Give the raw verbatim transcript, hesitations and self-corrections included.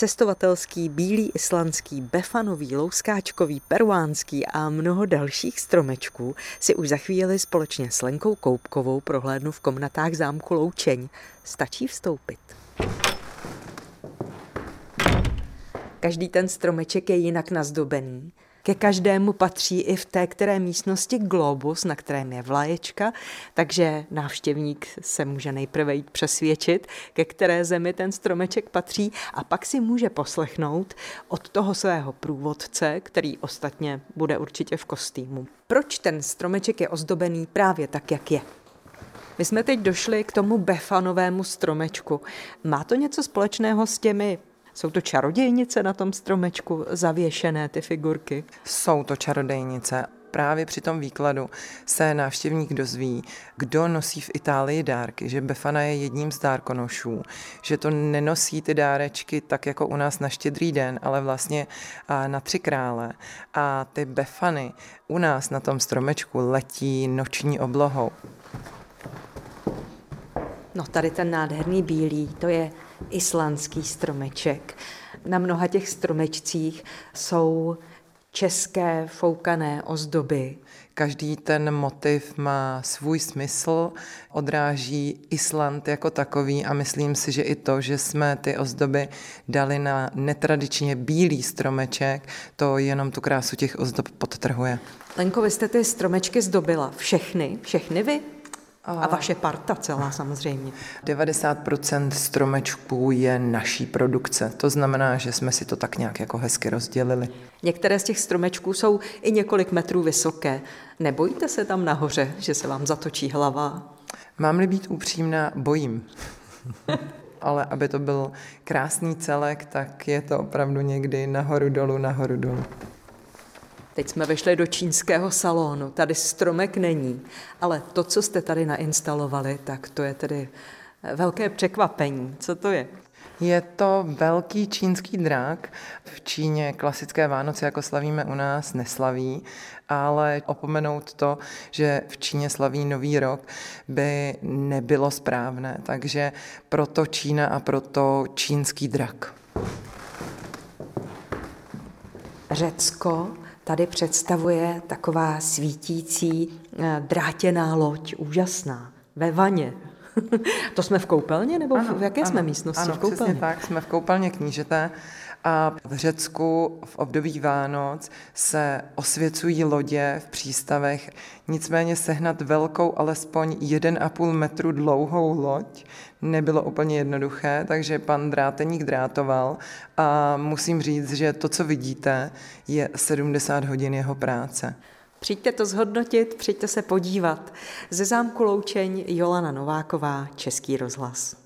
Cestovatelský, bílý, islandský, befanový, louskáčkový, peruánský a mnoho dalších stromečků si už za chvíli společně s Lenkou Koupkovou prohlédnu v komnatách zámku Loučeň. Stačí vstoupit. Každý ten stromeček je jinak nazdobený. Ke každému patří i v té které místnosti glóbus, na kterém je vlaječka, takže návštěvník se může nejprve jít přesvědčit, ke které zemi ten stromeček patří, a pak si může poslechnout od toho svého průvodce, který ostatně bude určitě v kostýmu. Proč ten stromeček je ozdobený právě tak, jak je? My jsme teď došli k tomu befanovému stromečku. Má to něco společného s těmi... Jsou to čarodějnice na tom stromečku zavěšené, ty figurky? Jsou to čarodějnice. Právě při tom výkladu se návštěvník dozví, kdo nosí v Itálii dárky, že Befana je jedním z dárkonošů, že to nenosí ty dárečky tak jako u nás na Štědrý den, ale vlastně na Tři krále. A ty Befany u nás na tom stromečku letí noční oblohou. No tady ten nádherný bílý, to je islandský stromeček. Na mnoha těch stromečcích jsou české foukané ozdoby. Každý ten motiv má svůj smysl, odráží Island jako takový a myslím si, že i to, že jsme ty ozdoby dali na netradičně bílý stromeček, to jenom tu krásu těch ozdob podtrhuje. Lenko, vy jste ty stromečky zdobila. Všechny? Všechny vy? A vaše parta celá samozřejmě. devadesát procent stromečků je naší produkce. To znamená, že jsme si to tak nějak jako hezky rozdělili. Některé z těch stromečků jsou i několik metrů vysoké. Nebojíte se tam nahoře, že se vám zatočí hlava? Mám-li být upřímná, bojím. Ale aby to byl krásný celek, tak je to opravdu někdy nahoru dolů, nahoru dolů. Teď jsme vešli do čínského salonu, tady stromek není, ale to, co jste tady nainstalovali, tak to je tedy velké překvapení. Co to je? Je to velký čínský drak. V Číně klasické Vánoce, jako slavíme u nás, neslaví, ale opomenout to, že v Číně slaví Nový rok, by nebylo správné. Takže proto Čína a proto čínský drak. Řecko tady představuje taková svítící drátěná loď, úžasná, ve vaně. To jsme v koupelně, nebo ano, v jaké ano, jsme místnosti? Ano, v koupelně? Přesně tak, jsme v koupelně knížete a v Řecku v období Vánoc se osvěcují lodě v přístavech, nicméně sehnat velkou, alespoň jeden a půl metru dlouhou loď nebylo úplně jednoduché, takže pan dráteník drátoval a musím říct, že to, co vidíte, je sedmdesát hodin jeho práce. Přijďte to zhodnotit, přijďte se podívat. Ze zámku Loučeň Jolana Nováková, Český rozhlas.